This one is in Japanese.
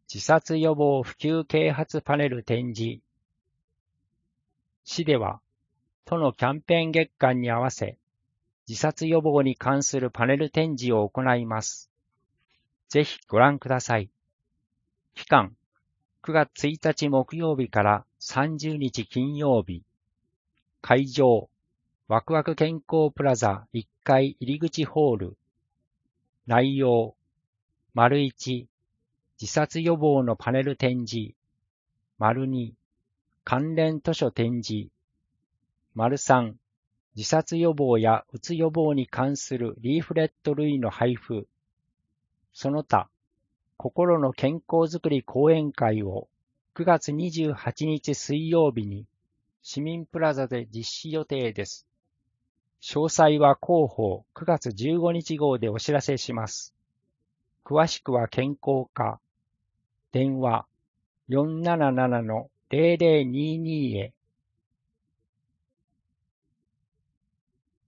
自殺予防普及啓発パネル展示。市では、都のキャンペーン月間に合わせ、自殺予防に関するパネル展示を行います。ぜひご覧ください。期間、9月1日木曜日から30日金曜日。会場、ワクワク健康プラザ1階入り口ホール。内容、1、自殺予防のパネル展示。2、関連図書展示。3、自殺予防やうつ予防に関するリーフレット類の配布。その他、心の健康づくり講演会を9月28日水曜日に市民プラザで実施予定です。詳細は広報9月15日号でお知らせします。詳しくは健康課。電話477-0022へ。